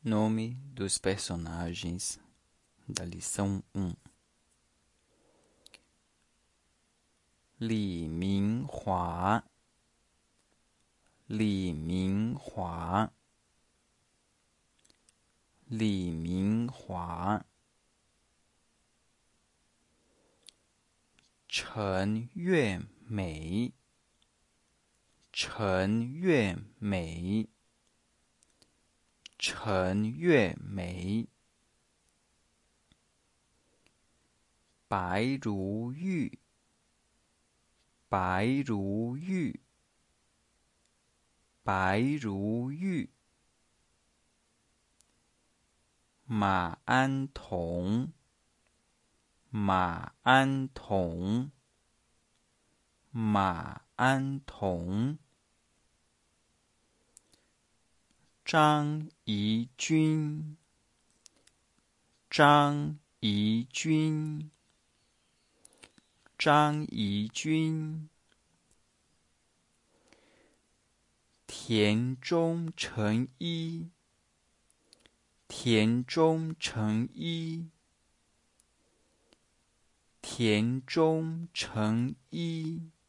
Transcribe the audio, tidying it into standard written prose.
Nome dos personagens da lição 1: Li Minghua, Li Minghua, Li Minghua.陈月美，陈月美，陈月美。白如玉，白如玉，白如玉。马鞍童，马鞍童，马鞍童。张怡君，张怡君，张怡君。田中诚一，田中诚一，田中诚一。